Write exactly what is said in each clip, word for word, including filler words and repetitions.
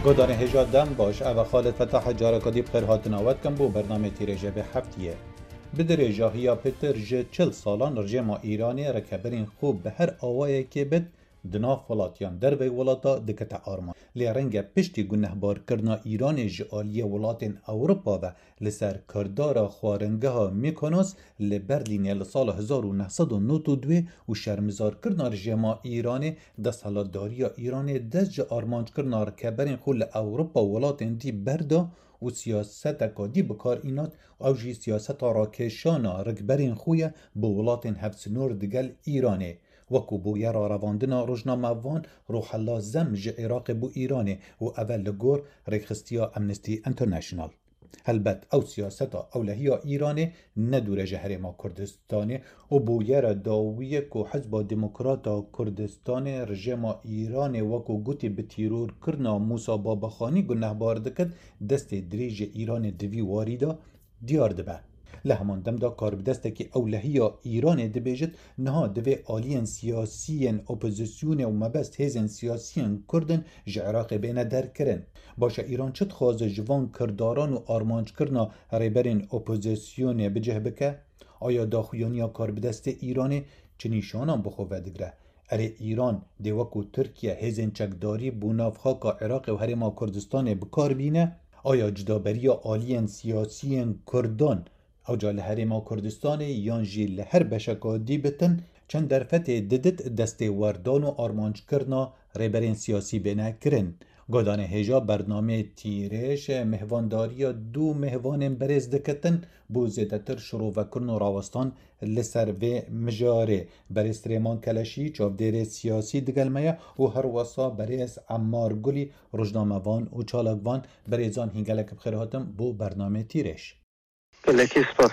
گودان هجا دم باش او خالد فتح جارکادی بخیر هاتن آود کم بو برنامه تیرجه به هفتیه. بدر جاهیا پتر جه چل سالان رجما ایرانی رکبرین خوب به هر آوائه که بد دناف ولاتیان در وی ولاتا دکت آرمان. لی رنگ پشتی گنه بار کرنا ایران جالیه ولاتین اوروپا و لسر کردارا خوارنگه ها میکنوس لی برلین لسال هزار و نهصد و نود و دو و شرمزار کرنا رجما ایرانی دست هلاداریا ایرانی دست جه آرمانج کرنا رکبرین خول اوروپا ولاتین دی بردا و سیاست کادی بکار اینات او جی سیاست راکشانا رکبرین خویه به ولاتین هفسنور دگل ایرانی وکو بو یرا رواندنا روزنامه وان روح الله زمج عراق بو ایرانی و اول لگور ریخستیا امنستی انترنشنال. هلبت او سیاستا اولهیا ایرانی ندور جهر ما کردستانی و بو یرا داویه که حزب دموکراتا کردستان رژیم ایرانی وکو گوتی به تیرور کرنا موسا بابخانی گنه باردکد دست دریج ایران دوی واریدا دیار دبه. لهمان دم دا کار بدسته که اولهیا ایران دبیجد نها دوی آلین سیاسیین اپوزیسیون و مبست هزین سیاسیین کردن جعراق بینه در کرن. باشه ایران چت خواز جوان کرداران و آرمانج کرنا ریبرین اپوزیسیون بجه بکه؟ آیا داخویانیا کار بدسته ایرانی چنیشانان بخواه دگره؟ اره ایران دیوکو ترکیه هزین چکداری بوناف خاکا عراق و هرما کردستان بکار بینه؟ آیا جدابری آلین سیاسیین کردان او جا لحرما کردستان یان جی لحر بشکا دی بتن چند درفت ددت دست وردان و آرمانج کرنا ریبرین سیاسی بینه کرن. گودان هجا برنامه تیرش مهوانداری دو مهوان برز دکتن بو زیدتر شروع و کرن و راوستان لسر و مجاره برز ریمان کلشی چافدیر سیاسی دگلمه و هر وصا برز عمار گلی رجنامه وان و چالکوان برزان هنگلک بخیرهاتم بو برنامه تیرش. گلکی سپاس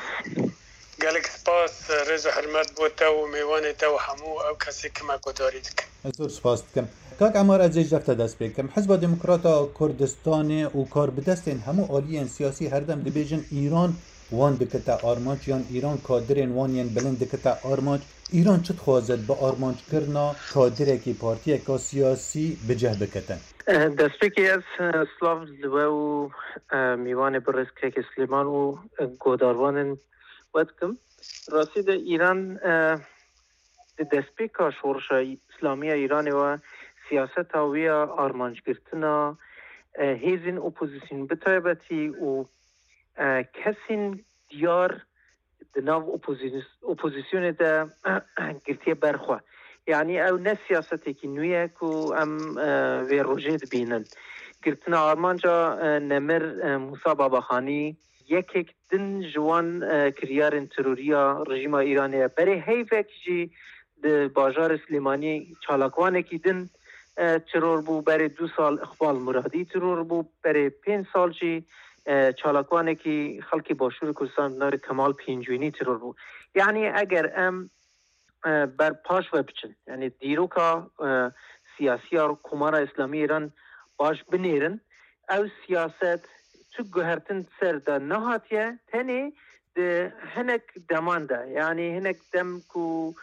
گلک سپاس رضا حرمت بوده و میوان ده و همو او کسی که ما گداری دکم زور سپاس دکم کاک عمار از جیج رفته دست بکم حزب دموکراتا کردستان و کار بدستین همو آلیین سیاسی هردم دبیجن ایران وان دکتا آرمانج یان ایران کادرین وانین بلند دکتا آرمانج ایران چت خوازد با آرمانج کرنا کادره کی پارتیه که سیاسی بجه بکتن دست بکی از سلاف زوه و میوان برز که سلیمان و گوداروان ودکم راسید ایران دست بکا شورش اسلامی ایران و سیاست هاوی آرمانج گرتنا هیزین اپوزیسیون بطایبتی و کسین دیار دناو اپوزیسیون ده گرتی برخواه یعنی او نه سیاستی که نویه که ام وی روژه بینن گرتنا آرمانجا نمر موسا بابخانی یک یک دن جوان کریار تروریا رژیم ایرانی برای هیوک جی ده باجار سلیمانی چالاکوانه که دن ترور بو برای دو سال اخبال مرادی ترور بو برای پین سال جی چالاکوانه که خلقی باشور کردستان نار کمال پینجوینی ترور بو یعنی اگر ام بر پاش و بچن یعنی دیروکا سیاسی و کمارا اسلامی ایران باش بنیرن او سیاست تو گوهرتن سر دا نهاتیه تنی ده هنک دمانده یعنی هنک دم کو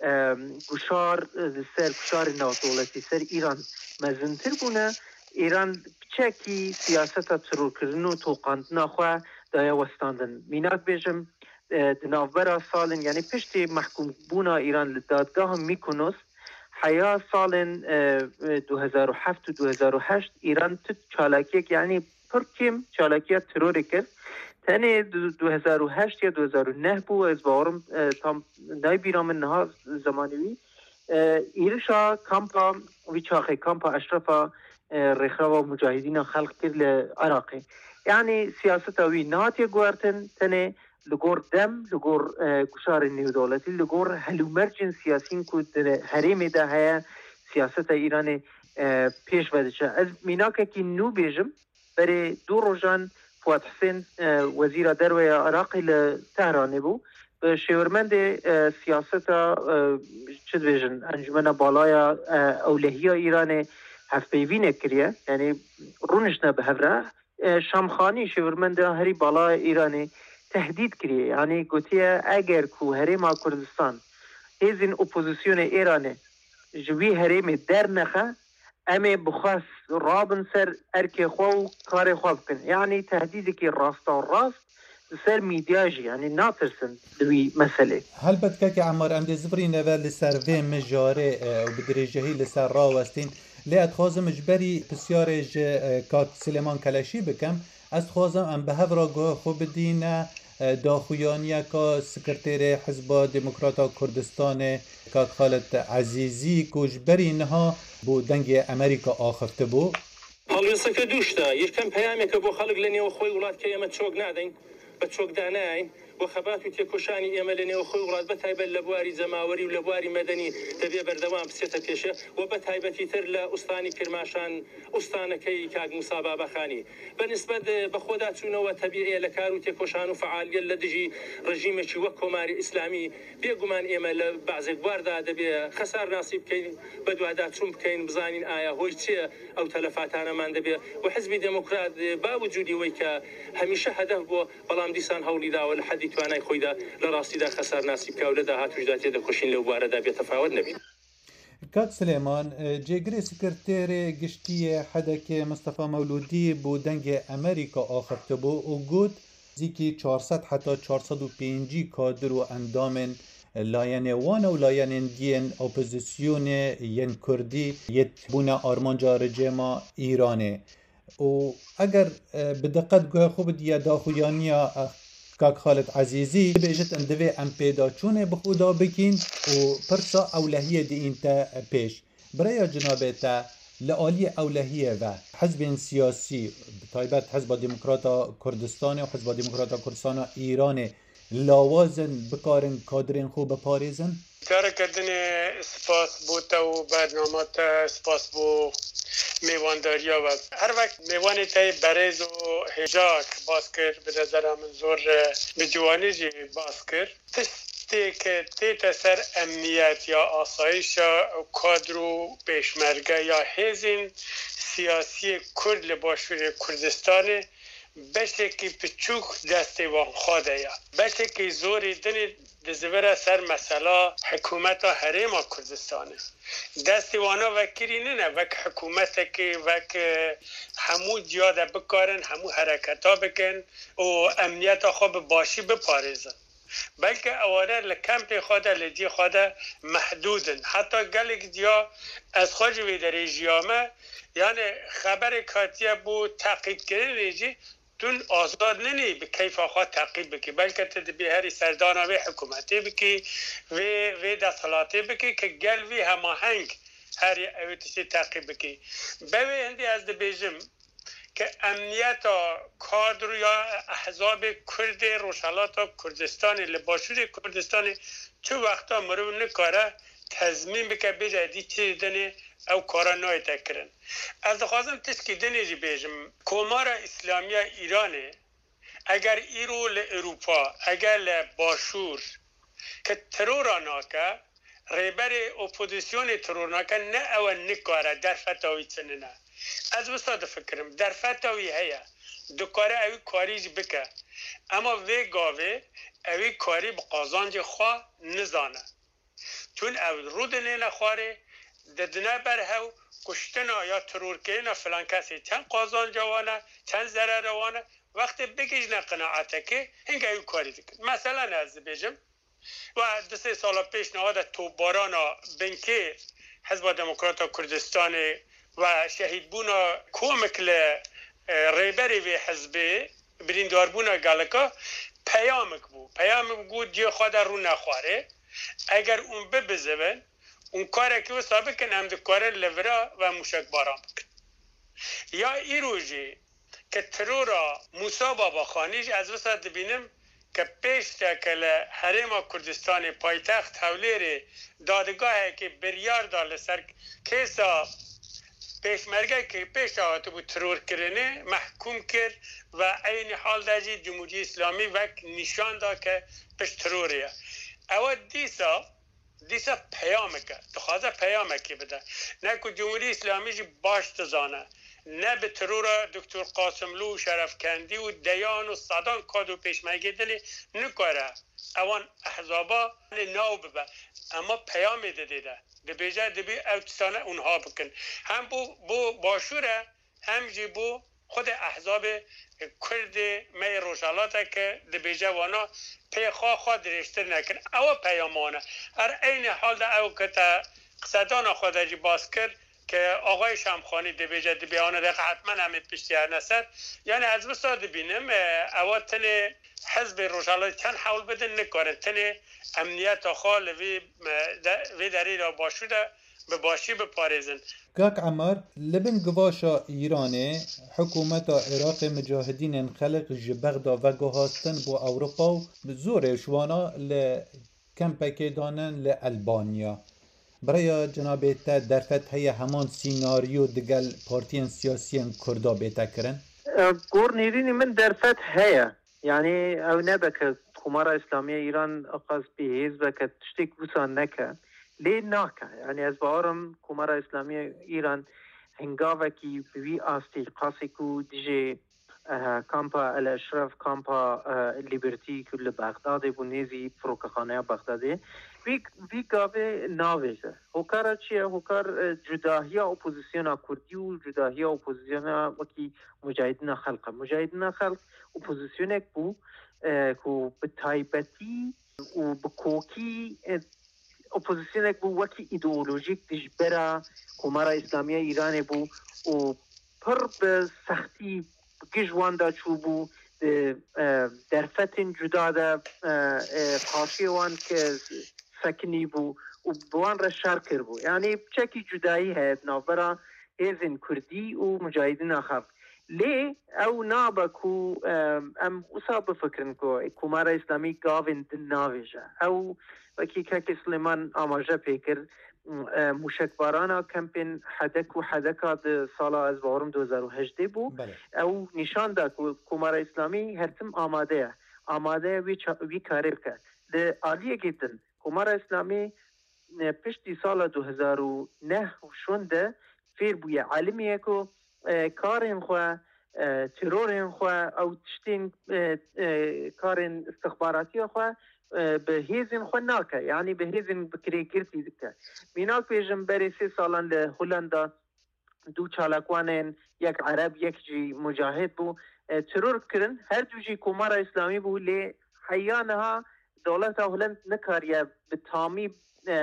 گوشار سر گوشار نوطولتی سر ایران مزنتر بونه ایران بچکی سیاست ترور کردن و توقاندن خواه دایا وستاندن میناک بیجم دناوبرا سالن یعنی پشتی محکوم بونا ایران لدادگاه میکنوس حیا سالن دو هزار و هفت و دو هزار و هشت ایران تو چالاکیک یعنی پرکیم چالاکیت تروری کرد تنه دو هزار و هشت یا دو هزار و نه بو از باورم تام نای بیرام نها زمانوی ایرشا کامپا ویچاخی کامپا اشرفا رخوا مجاهدین خلق کرد لعراقی یعنی سیاست اوی نهاتی گوارتن تنه لگور دم لگور گشار نیو دولتی لگور هلومرجن سیاسین کو در حریم ده های سیاست ایران پیش بده چه از میناکه کی نو بیجم برای دو روزان فواد حسین وزیر دروی عراقی لتهران بو به شورمند سیاست چه بیجن انجمن بالای اولهی ایران هفپیوین کریه یعنی رونش نه بهره شامخانی شورمند هری بالای ایرانی تهدید کریه یعنی گوتیه اگر کو هرما کردستان هزین اپوزیسیون ایرانه جوی هرم در نخه امی بخواست رابن سر ارکی خو کار خواب کن یعنی تهدیدی که راست و راست سر میدیاجی یعنی ناترسن دوی مسئله هل بدك عمار ام دزبري نوال لسروي مجاري و بدرجهي لسر راوستين لي اتخوازم اجبري بسيارج كات سليمان كلاشي بكم اتخوازم ام بهفرا خو بدين داخویانیا که سکرتیر حزب دموکراتا کردستان که خالد عزیزی کجبری اینها بو دنگ امریکا آخفته بو حالا سکر دوشتا یکم پیامی که بو خلق لنی و خوی ولاد که یمت چوک ندین با چوک داناین و خبات و تکوشانی یملنی و خوی ولاد بتایب لبواری زماوری و لبواری مدنی تبی بردوام بسیطه پیشه و بتایبتی تر لأستانی کرماشان استانه کی کاغ مصابه بخانی بالنسبه بخوداتون و طبیعی لکارو تکوشان و فعالیت لدجی رژیم چی و کماری اسلامی بیگمان ایمل بعض گوارد دبی خسار نصیب کین بدواداتون کین بزانین آیا هوی چی او تلفاتانه من دبی و حزب دموکرات با وجودی وی که همیشه هدف بو بلام دیسان هولی دا ولا حدی توانای خویدا لراستی دا خسار نصیب که ولدا هاتوش داتی دا خوشین لو وارد بی تفاوت نبی کات سليمان جيجري سكرتير گشتي حدك مصطفى مولودي بو دنگ امريكا آخفته بو و گوت زيكي چهارصد حتى چهارصد و پنج كادر و اندام لاين وان و لاين دين اپوزيسيون ين كردي يت بونا آرمانجا رجيما ايراني و اگر بدقت گوه خوب دیا داخویانیا کاک خالد عزیزی بیجت اندوه ام پیدا چونه بخودا بکین و پرسا اولهیه دی اینتا پیش برای جنابه تا لعالی اولهیه و حزب سیاسی طایبت حزب دموکراتا کردستان و حزب دموکراتا کردستان ایران لاوازن بکارن کادرین خوب پاریزن؟ کار کردن سپاس بوتا و برنامه سپاس بو میوانداریا و هر وقت میوانی تای بریز و هجاک باز کرد به نظر من زور به جوانی جی باز کرد تشتی که تیت سر امنیت یا آسایش کادر و پیشمرگه یا حزین سیاسی کرد لباشور کردستان بشه که پچوک دستی وان خواده یا بشه که زوری دنی دزبره سر مسئله حکومت حریم کردستانه دستی وانا وکری نه وک حکومت که وک همو جاده بکارن همو حرکت ها بکن و امنیت خواب باشی بپارزن بلکه اواره لکمپ خواده لدی خواده محدودن حتی گلک دیا از خواج ویدری جیامه یعنی خبر کاتیه بو تقیید کردن ریجی تون آزاد ننی به کیف آخوا تعقیب بکی بلکه تدبی هری سردانه و حکومتی بکی و و دستالاتی بکی که گل وی هماهنگ هری اویتشی تعقیب بکی بوی هندی از دبیجم که امنیت کادر یا احزاب کرد روشالات کردستان لباشور کردستان چه وقتا مرو نکاره تضمین بکه بیجه دی چی دنی او کارا نای تکرن از دخوازم تشکی دنیجی بیجم کمار اسلامی ایرانه اگر ایرو لأروپا اگر لباشور که ترورا که ریبر اپوزیسیون ترورا که نه او نکاره در فتاوی چننه از وسط فکرم در فتاوی هیا دکاره اوی کاریج بکه اما وی گاوه اوی کاری بقازانج خواه نزانه چون او رود نینا خواره ددنه بر هاو کشتنا یا ترور کردن فلان کسی چند قازان جوانه چند ضرر روانه وقتی بگیج نقناعته که هنگه او کاری دکن مثلا از بیجم و دو سه سال پیش نهاد توبارانا بنکه حزب دموکرات کردستان و شهید بونا کومک ل ریبری و حزب بریندار بونا گلکا پیامک بو پیامک بو جی خود رو نخواره اگر اون ببزون اون کاره که و سابقا هم ده کاره لورا و موشک باران بکن یا ای روژی که ترورا موسا بابا خانیش از وسط بینم که پیش تکل حریم کردستان پایتخت حولیر دادگاه که بریار دار سر کیسا پیشمرگه که پیش آتو بود ترور کرنه محکوم کرد و این حال داجی جمهوری اسلامی وک نشان دا که پیش تروریه او دیسا دیسا پیامه که دخوازه پیامه که بده نه که جمهوری اسلامی جی باش تزانه نه به ترور دکتر قاسملو و شرفکندی و دیان و صدان کادو پیشمگی دلی نکاره اوان احزابا ناو ببه اما پیام دیده ده بیجه دبی اوتسانه اونها بکن هم بو, بو باشوره هم جی بو خود احزاب کرد می روشالاته که دبیجه وانا پی خواه خواه درشتر نکن او پیامانه هر این حال ده او که تا قصدان خود جی باز کرد که آقای شمخانی دبیجه دبیانه ده حتما همید پشتی هر نسد یعنی از بسا دبینم او تنه حزب روشالات چند حول بدن نکاره تنه امنیت خواه وی دری را باشوده به باشی بپارزن کاک عمر لبن گواشا ایرانه حکومت عراق مجاهدین خلق جبغدا و گوهاستن بو اوروپا و زور شوانا لکمپک دانن لألبانیا برای جناب تا درفت هی همان سیناریو دگل پارتین سیاسیین کردا بیتا کرن؟ گور نیرینی من درفت هیا یعنی او نبکه کمار اسلامی ایران اقاس بیهیز بکه تشتیک بوسان نکه لی ناکه یعنی از بارم کمار اسلامی ایران هنگاوه کی بوی آستی قاسی کو دیجه کامپا الاشرف کامپا لیبرتی کل بغداد بونیزی فروکخانه بغدادی وی وی گاوه ناویزه هوکارا چیه هوکار جداهی اپوزیسیون کردی و جداهی اپوزیسیون وکی مجاهدین خلق مجاهدین خلق اپوزیسیون یک بو که به تایبتی و به کوکی اپوزیسیون یک بو وکی ایدئولوژیک دجبرا کمار اسلامی ایران بو و پر به سختی گجوان چوبو درفتن جدا دا خاصی وان که سکنی بو و بوان را شر کر بو یعنی چکی جدایی هست نابرا هزین کردی و مجاهدین خلق لی او نابا کو ام اصاب فکرن کو کمار اسلامی گاوین دن ناویجا او وکی که سلیمان آماجه پیکر مشکبارانا کمپین حدک و حدکا ده سالا از بارم دو هزار و هجده بو بله. او نشان دا که کمار اسلامی هرتم آماده آماده وی, وی کاری کرد ده آلیه گیدن کمار اسلامی پشتی سال دو هزار و نه شونده فیر بوی علمیه که کارین خواه ترورین خواه او تشتین کارین استخباراتی خواه به هیزن خو ناکه یعنی به هیزن بکری کرتی دکه میناک پیجم بری سی سالان له هولندا دو چالاکوانین یک عرب یک جی مجاهد بو ترور کرن هر دو جی کمار اسلامی بو لی حیانها دولت هولند نکاریه به تامی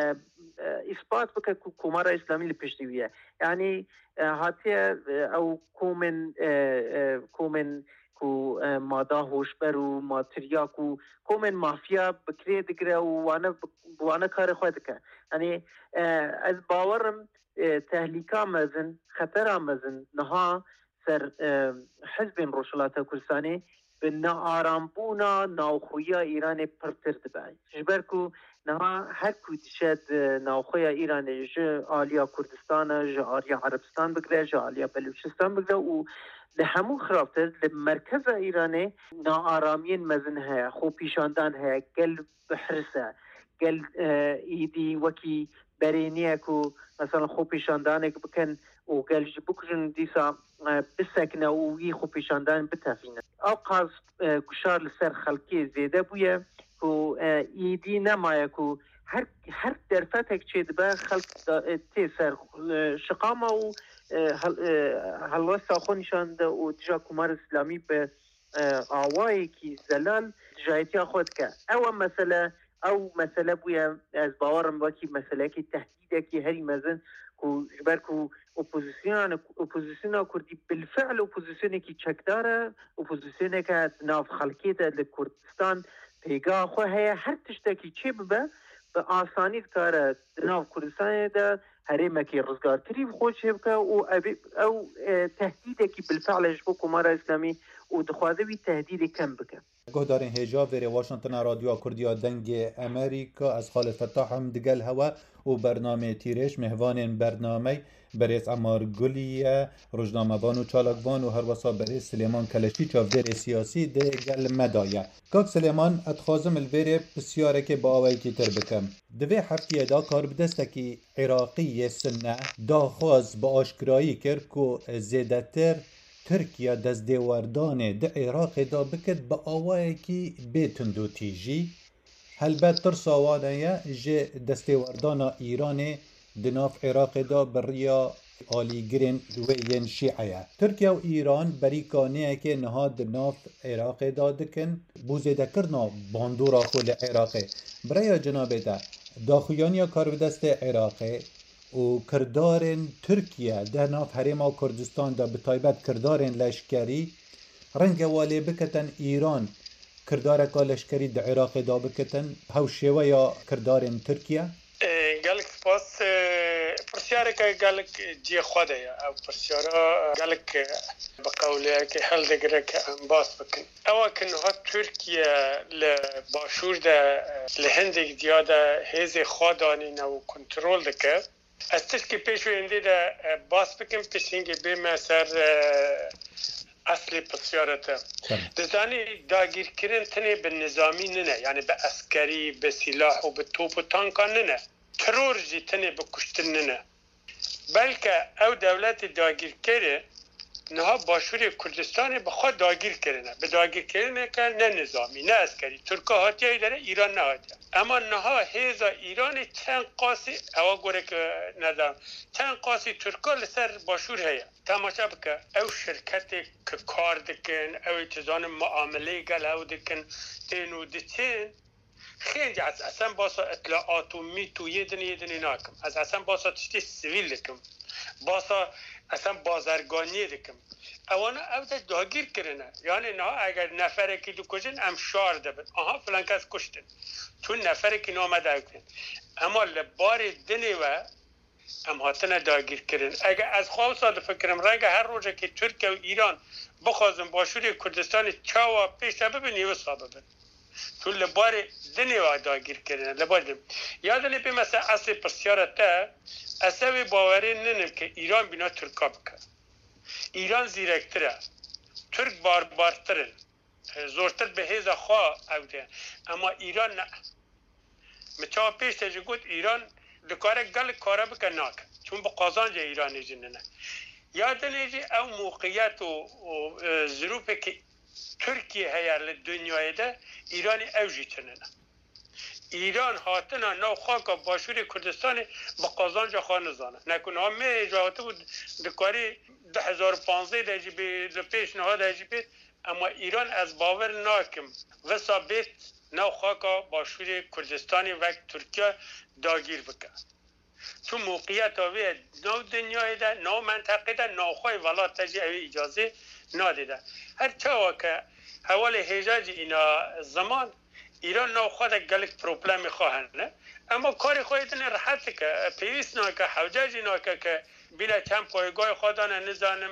اثبات بکه کمار اسلامی لپشتیویه یعنی هاتیه او کومن کومن کو مادا هوشبر و ماتریاک و کومن مافیا بکری دگره و وانا وانا کار خود که یعنی از باورم تهلیکا مزن خطر مزن نها سر حزب روشلات کردستانی به نا بونا ناوخویا ایران پرتر دبای جبر کو نها هر کودشد ناوخویا ایران ج آلیا کردستان ج آلیا عربستان بگره ج آلیا بلوچستان بگره و لهمو خرافت لمرکز ایرانی ناآرامین مزن هیا خو پیشاندان هیا گل بحرسه گل ایدی وکی برینیه کو مثلا خو پیشاندان بکن و گل بکرن دیسا بسکنه و وی خو پیشاندان بتفینه اوقاز کشار لسر خلقی زیده بویه کو ایدی نمایه کو هر هر درفتک چید به خلق تی سر شقامه و هلوستا خونشان ده و تجا کمار اسلامی به آوایی که زلال جایتی خود که او مسئله او مسئله بویا از باورم باکی مسئله که تهدیده که هری مزن که جبر که اپوزیسیون اپوزیسیون کردی بالفعل اپوزیسیونی که چکداره اپوزیسیونی که ناف خلقی ده لکردستان پیگاه خواه هیا هر تشتاکی چه ببه به آسانی کاره ناف کردستان ده هریم که رزگار تریف خوش هبکه و او تهدیده که بالفعل جبو کمار اسلامی و دخوازه وی تهدید کم بکن. گهدارین هجا وری واشنطن رادیو کردیا دنگ امریکا از خالد فتاح هم دگل هوا و برنامه تیرش مهوان برنامه برس عمار گلیه روزنامه‌وان و چالاکوان و هر وسا برس سلیمان کلشی چاودر سیاسی دگل مدایه کاک سلیمان اتخازم الویره بسیاره که با آوایی که تر بکم دوی هفتیه دا کار بدستکی عراقی سنه دا خواز با آشکرایی کرد که زیدتر ترکیه دست دیوردان ده عراق دا بکد با آوایی که بیتندو تیجی هلبت تر ساوانه جه دست دیوردان ایران دناف عراق دا بریا آلی گرین وین شیعه ترکیه و ایران بریکانه که نها دناف عراق دا دکن بوزیده کرنا باندورا خول عراق برای جنابه دا داخویانی کار بدست عراق و کردارن ترکیه در ناف حریم و کردستان دا بطایبت کردارن لشکری رنگ والی بکتن ایران کردار که لشکری در عراق دا بکتن هوشیوه یا کردارن ترکیه گلک سپاس پرسیاره که گلک جی خوده یا او پرسیاره گلک بقوله که حل دگره که انباس بکن اوا کنها ترکیه لباشور ده لهندک دیاده هیز خوادانین و کنترول دکه از تشکی پیشو انده ده باس بکن پیشنگی بیم سر اصلی پرسیارته دزانی داگیر کرن تنه به نظامی ننه یعنی به عسکری به سلاح و به توپ و تانکان ننه ترور جی تنه به کشتن ننه بلکه او دولت داگیر کره نها باشور کردستان بخواد داگیر کرنه به داگیر کرنه که نه نظامی نه عسکری ترکا هاتیایی داره ایران نه هاتیه اما نها هیزا ایران چند قاسی او گوره که ندارم چند قاسی ترکا لسر باشور هیا تماشا بکه او شرکت که کار دکن او چیزان معامله گل او دکن تینو دچین خیلی از اصلا باسا اطلاعات و میتو یه دنی یه دنی ناکم از اصلا باسا تشتی سویل دکم باسا اصلا بازرگانی دکم اونا او ده داگیر کرنه یعنی نه اگر نفره که دو کشن ام شار دبن آها فلان کس کشتن چون نفره که نامده اکن اما لبار دنی و ام هاتنه داگیر کرن اگر از خواه ساده فکرم رنگ هر روزه که ترکیه و ایران بخوازم باشوری کردستان چاوا پیش ببینی و صابه ببین چون لبار دنی و داگیر کرنه لبار دنی یادنی بی مثلا اصلی پرسیارته اصوی باوری ننم که ایران بینا ترکا بکن ایران زیرکتره ترک باربارترن زورتر به هیزا خواه او ده اما ایران نه مچا پیش تجی گود ایران دکاره گل کاره بکن ناکن چون با قازانج ایرانی جنه نه یادنی جی او موقعیت و ظروفه که ترکیه هیار دنیای ده ایرانی او جی چنه نه ایران هاتنا نو خاکا باشور کردستان با قازانجا خواه نزانه نکنه همه اجاهاته بود دکاری ده هزار و پانزده دهجی بید پیش نها دهجی بید اما ایران از باور ناکم و ثابت نو خاکا باشور کردستانی وقت ترکیه داگیر بکن چون موقعیت آوه نو دنیای ده نو منطقه ده نو خواه ولات تجی اوه اجازه نادیده هر چاوا که حوال حجاج اینا زمان ایران نو خود گلک پروبلم خواهند نه اما کاری خواهیدن راحت که پیوست نه که حوجاجی نه که بینا چند پایگاه خودانه نزانم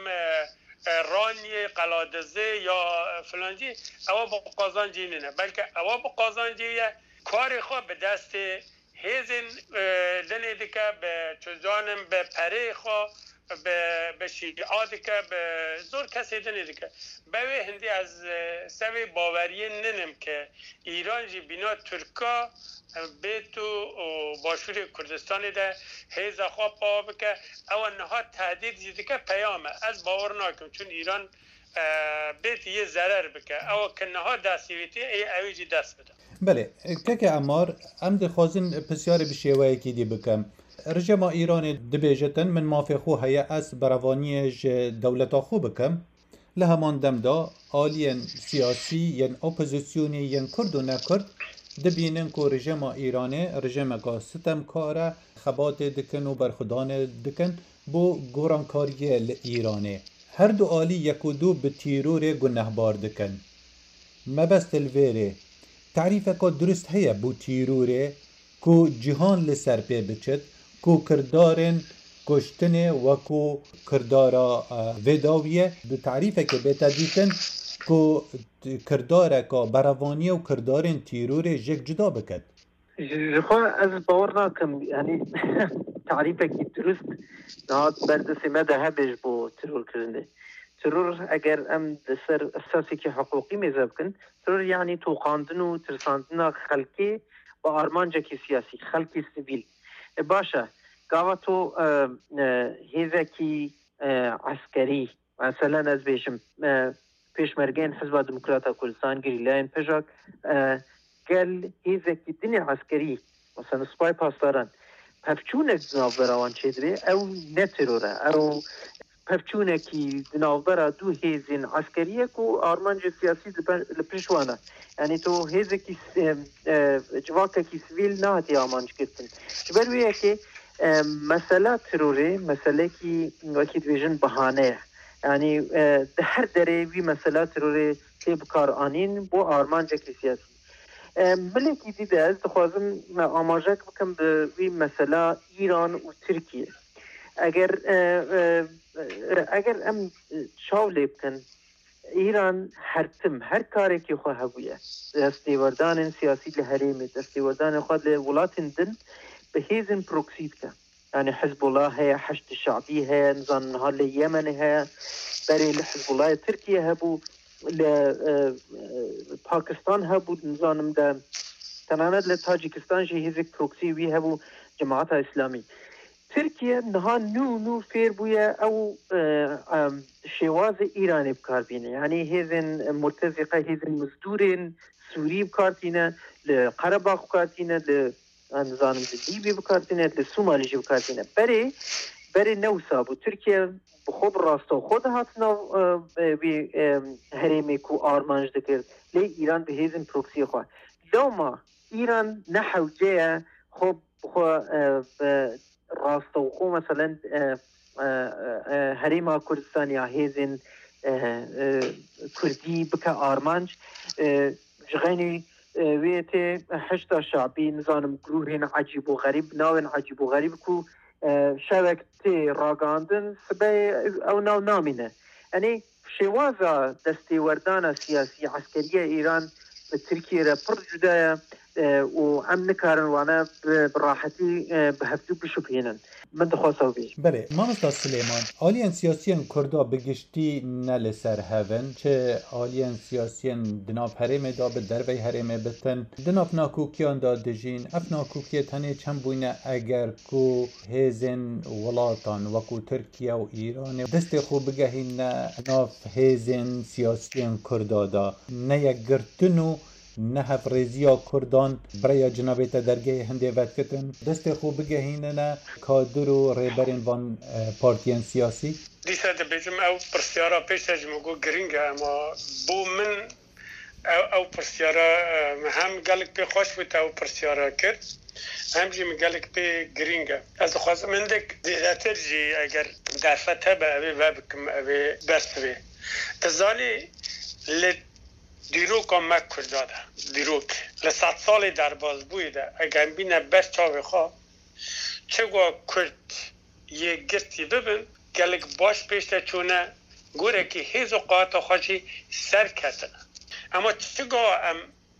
رانی قلادزه یا فلانجی او با قازانجی نه بلکه او با قازانجی کاری خواه به دست هیزن دنی دیگه به چوزانم به پره خواه به به شیعات که به زور کسی دنی دیگه به هندی از سوی باوری ننم که ایران جی بینا ترکا بیتو باشور کردستان ده هیزا خواه پا بکه او نها تهدید زیده که پیامه از باور ناکم چون ایران بیت یه ضرر بکه او که نها دستیویتی ای اویجی دست بده بله که که امار ام دخوازن پسیار بشیوه که دی بکم رژیم ایران دبیجتن من مافی خو هیا از بروانی دولتا خو بکم لهمان دم دا آلین سیاسی ین اپوزیسیونی ین کرد و نکرد دبینن که رژیم ایران رژیم که ستم کاره خبات دکن و برخودان دکن بو گورانکاری ایرانه هر دو آلی یک و دو به تیرور گنهبار دکن مبست الویره تعریف که درست هیا بو تیروره که جهان لسر پی بچد کو کردارن کشتن و کو کردارا وداویه به تعریف که بهتا دیتن که کرداره که براوانی و کردارین تیرور جک جدا بکد جخوا از باور نکم یعنی تعریفه که درست نهاد بردست مده هبش بو ترور کرنده ترور اگر ام سر اساسی که حقوقی میزه بکن ترور یعنی توقاندن و ترساندن خلقی با آرمانجه که سیاسی خلقی سیویل باشه گاوا تو هیزه که عسکری مثلا از بیشم پیشمرگین حزب دموکرات کردستان گریلاین پژاک قال هیزه که دنی عسکری مثلا سپای پاسداران پفچونه دناوبراوان چیدوی او نتروره او پفچونه که دناوبرا دو هیزین عسکریه که آرمانج سیاسی لپشوانه یعنی تو هیزه که جواکه که سویل نهاتی آمانج کردن جبرویه که مسئله تروره مسئله که وکی دویژن بهانه یعنی در دره وی مسئله تروره که بکار آنین بو آرمانج که سیاسی ملکی دیده از دخوازم آماجک بکم به وی مسئله ایران و ترکیه اگر اگر ام شاوله بکن ایران هر تم هر کاری که خواه بویه دستیوردان سیاسی لحریمه دستیوردان خود لولاتن دن به هیزن پروکسید که یعنی حزب الله هیا حشد شعبی هیا نظام حال یمن هیا برای حزب الله ترکیه هبو لپاکستان هبو نظام ده تنانت لتاجیکستان جه هیزک پروکسی وی هبو جماعت اسلامی ترکیه نها نو نو فیر بویا او شواز ایرانی بکار بینه یعنی هیزن مرتزقه هیزن مزدورین سوری بکار بینه لقرباق بکار بینه نظام لیبی بکار بینه لسومالی جی بکار بینه بری بری نو سابو ترکیه خود راستو خود هاتنا بی هریمی کو آرمانج دکرد لی ایران به هیزن پروکسی خواه لوما ایران نحو جه خوب خو راستو خو مثلا هریما کردستان یا هیزن کردی بکا آرمانج جغینی ویتی حشتا شعبی نظام گروهین عجیب و غریب ناوین عجیب و غریب کو شبکتی راگاندن سبای او ناو نامینه یعنی شوازا دستی وردان سیاسی عسکری ایران به ترکیه را پر جدایه و ام نکارن وانا براحتی به هفتو بشبهینن من دخواستو بیش بله مامستا سلیمان آلیان سیاسیان کردا بگشتی نل سر هون چه آلیان سیاسیان دناف حریم دا به دروی حریم بتن دناف ناکوکیان دا دجین اف ناکوکی تنه چند بوینه اگر کو هیزن ولاتان وکو ترکیه و ایران دست خوب بگهین ناف هیزن سیاسیان کردا دا نه یک گرتنو نه هفریزیا کردان برای جنابیت درگه هنده وقت کتن دست خوب بگهینه نه کادر و ریبرین وان پارتیان سیاسی دیسا ده بیجم او پرسیارا پیش اجمگو گرینگه اما بو من او, او پرسیارا هم گلک پی خوش بود او پرسیارا کرد هم جی مگلک پی گرینگه از خواست من دک دیدتر جی اگر در فتح به اوی و بکم اوی بست بی تزالی لید دیروک هم مک کرده دیروک لسات سالی در باز بویده اگر بینه بس چاوی خواه چه گوه کرد یه گرتی ببین گلک باش پیشته چونه گوره که هیز و قاعت خوشی سر کتنه اما چه گوه ام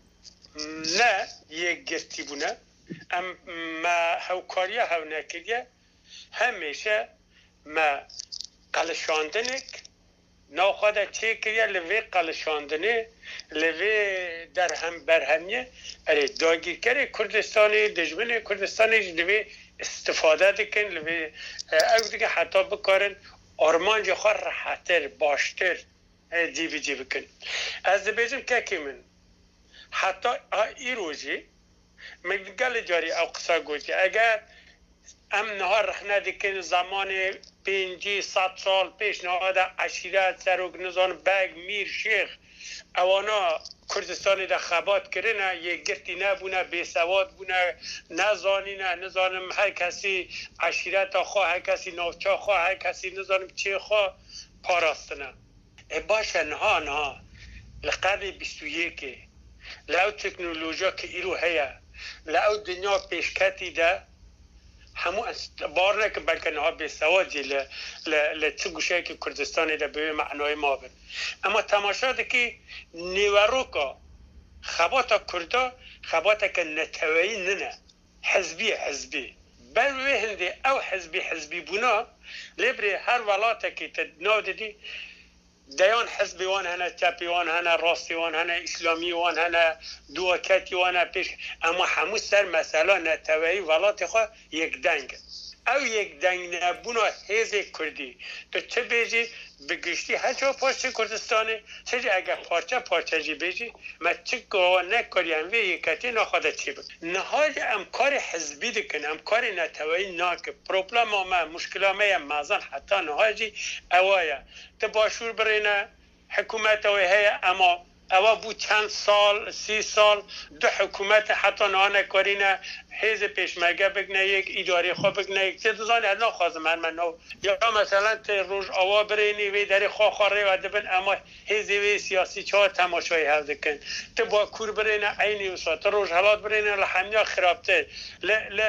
نه یه گرتی بونه ام ما هوکاریه هو نکریه همیشه ما قلشاندنک ناخواده چه کریه لوی قلشاندنه لوی در هم برهمیه اره داگیر کره کردستانی دجمن کردستانی لوی استفاده دکن لوی او دیگه حتی بکارن آرمانج خواه راحتر باشتر جیبی جیبی کن از بیجم که که من حتی ای روزی مگل جاری او قصا گوشی اگر ام نهار رخنه دکن زمان پنجی صد سال پیش نهاد عشیرت سروک نزان بگ میر شیخ اوانا کردستانی ده خبات کرنه یه گرتی نبونه بیسواد بونه نزانینه نزانم هر کسی عشیرت خواه هر کسی نوچا خواه هر کسی نزانم چه خواه پاراستنه باشه نها نها لقرن بیست و یک لعو تکنولوژیا که ایرو هیا لعو دنیا پیشکتی ده همو بار نکن بلکه نها به سوادی ل ل چه گوشه که کردستانی ده به معنای ما بن. اما تماشا ده که نیوروکا خباتا کردا خباتا که نتوایی ننه حزبی حزبی بل وهنده او حزبی حزبی بنا لبری هر ولاتا که تدناو دادی دیان حزبی وان هنه چپی وان هنه راستی وان هنه اسلامی وان هنه دوکتی وان پیش اما همو سر مسئله نتوایی ولات خواه یک دنگ او یک دنگ نبونا حیز کردی تو چه بیجی بگشتی هر جا پارچه کردستانه چه جا اگر پارچه پارچه جی بیجی ما چه گوه نکاری هموی یکتی نخواده چی بکن نهاج امکار حزبی دکن امکار نتوایی ناکه پروبلم ما مشکل ما مازن حتی نهاجی اوایا تو باشور برینه حکومت اوی هیا اما اوا بو چند سال سی سال دو حکومت حتی نهانه کارینه حیز پیشمرگه بگنه یک اداره خواه بگنه یک چه دوزانی هدنا خوازم من من نو یا مثلا تی روش آوا برینی وی داری خواه خواه و دبن اما حیز وی سیاسی چهار تماشایی هل دکن تی با کور برینه اینی وسا تی روش حالات برینه لحمیا خرابته ل ل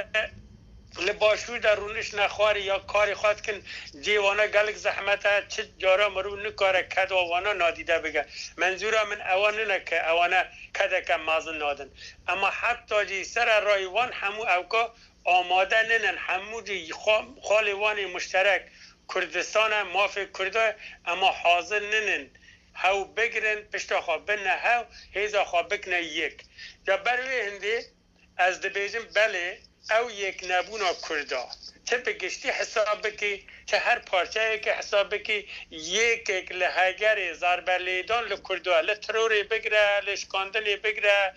لباشور در رونش نخواری یا کاری خواد کن دیوانه گلک زحمت چه جارا مرو نکاره کد وانا نادیده بگه منظورا من اوانه نکه اوانه کده که مازن نادن اما حتی جی سر رایوان همو اوکا آماده ننن همو جی خالوان مشترک کردستان مافی کرده اما حاضر ننن هاو بگرن پشتا خواب بنه هاو هیزا خواب بکنه یک یا بروی هنده از دبیجم بله او یک نبونا کردا چه بگشتی حساب بکی چه هر پارچه که حساب بکی یک یک لحگر زربلیدان لکردا لتروری بگره لشکاندنی بگره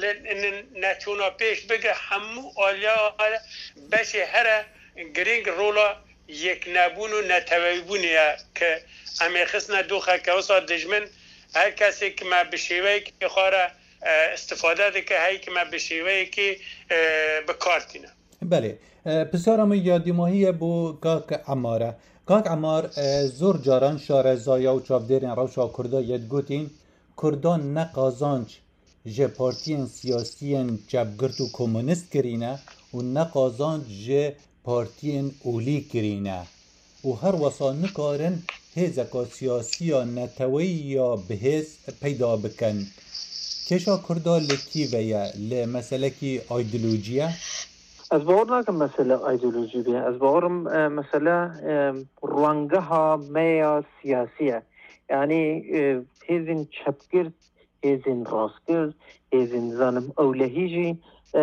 لنتونا پیش بگره همو آلیا بشه هر گرینگ رولا یک نبونو نتویبونیه که امی خسنا دوخه که وصا دجمن هر کسی که ما بشیوه که خواره استفاده ده که هایی که ما بشیوه که بکارتینه بله پسرم یادی ماهی بو کاک عماره کاک عمار زور جاران شاره زایا و چافدرین روشا کردا ید گوتین کردان نقازانچ جه پارتین سیاسین جبگرد و کمونیست کرینه و نقازانچ جه پارتین اولی کرینه و هر وصا نکارن هزکا سیاسی یا نتوی یا بهز پیدا بکن کشا کردا لکی ویا لمسئله کی ایدئولوژیه از باور نکم مسئله ایدئولوژی بیه از باورم مسئله روانگه ها میا سیاسیه یعنی هیزین چپگرد هیزین راستگرد هیزین زنم اولهیجی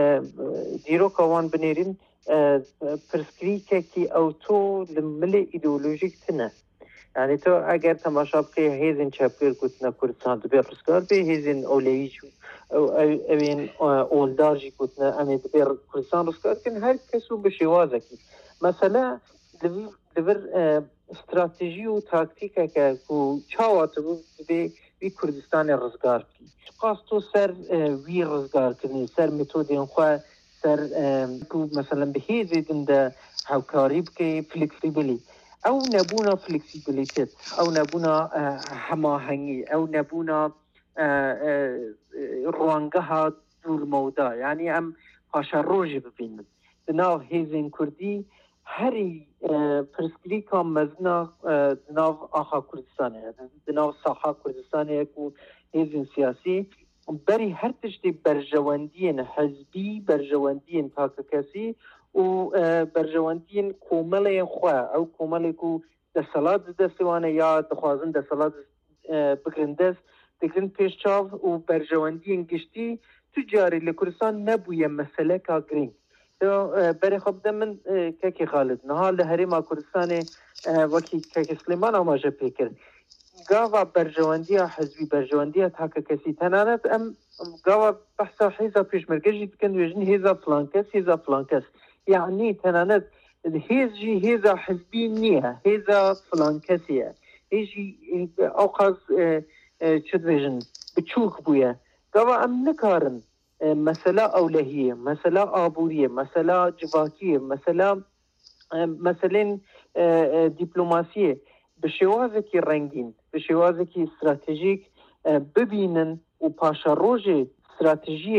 دیرو کاوان بنیرین پرسکریکه کی او تو لمل ایدئولوژیک تنه یعنی تو اگر تماشا بکی هیزین چپگرد کتنه کردستان دبیر رسکار بی هیزین اولهیج اوین اولدار جی کتنه امی دبیر کردستان رسکار کن هر کسو بشیوازه کی مثلا دبیر استراتیجی و تاکتیکه که کو چاوات بی وی کردستان رزگار کی قاستو سر وی رزگار کنی سر متودین خواه سر کو مثلا به هیزی دنده هاوکاری بکی فلکسیبلی او نبونا فلکسیبلیتت او نبونا هماهنگی او نبونا روانگه دور مودا یعنی ام پاشا روژ ببینم دناو هیزین کردی هری پرسکری که مزنا دناو آخا کردستانه دناو ساخا کردستانه که هیزین سیاسی بری هر تشتی برجواندین حزبی برجواندین تاک کسی و برجواندین کومل خواه او کومل که دستالات دستوانه یا دخوازن دستالات بگرندست دکرین پیش چاو و برجواندین گشتی تجاری لکردستان نبویه مسئله که گرینگ برای خب دمن که خالد نها لحری ما کردستان وکی که سلیمان آماجه پیکر گاوا برجواندی حزبی برجواندی تاک کسی تنانت ام گاوا بحثا حیزا پیش مرگجی بکن ویجن هیزا فلانکس هیزا فلانکس یعنی تنانت هیز جی هیزا حزبی نیه هیزا فلانکسیه هیجی اوقاز چد ویجن بچوک بویه گاوا ام نکارن مسئله اولهیه مسئله آبوریه مسئله جواکیه مسئله مسئله دیپلوماسیه به شوازه که رنگین به شوازه که استراتژیک ببینن و پاشا روژ استراتژی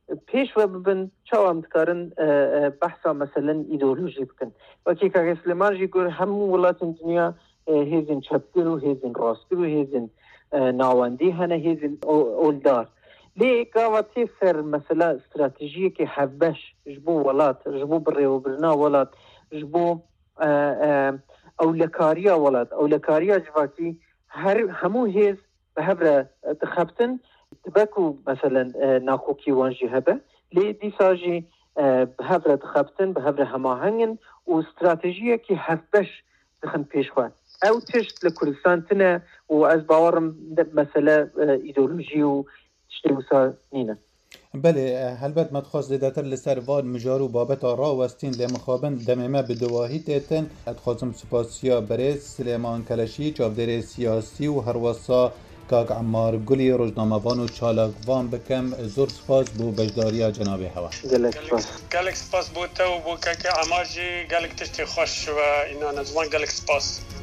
پیش و ببن چاوام دکارن بحثا مثلا ایدئولوژی بکن وکی که سلیمان جی گر همون ولات دنیا هیزن چپگر و هیزن راستگر و هیزن ناواندی هنه هیزن اولدار لی قاوتی سر مثلا استراتیجی که حبش جبو ولات جبو بره و برنا ولات جبو اولکاریا ولات اولکاریا جواکی هر همو هیز به هبره تخبتن تبكو مثلا ناخوكي وانجي هبه لي دي ساجي بهبره تخبتن بهبره هماهنگن و استراتيجيه كي هفبش دخن بيشخوان او تشت لكردستان تنا و از باورم مسألة ايدولوژي و تشتي وسا نينا بله هلبت مدخواست دیدتر لسر وان مجارو بابت را وستین لمخابن دمیمه بدواهی تیتن ادخوازم سپاسیا برز سلیمان کلشی چاودر سیاسی و هروسا کاک عمار گلی روزنامه‌وان و چالاکوان بکم زور سپاس بو بجداریا جناب هوا گلک سپاس بو تو بو کاک عمار جی گلک تشتی خوش و اینا نزوان گلک سپاس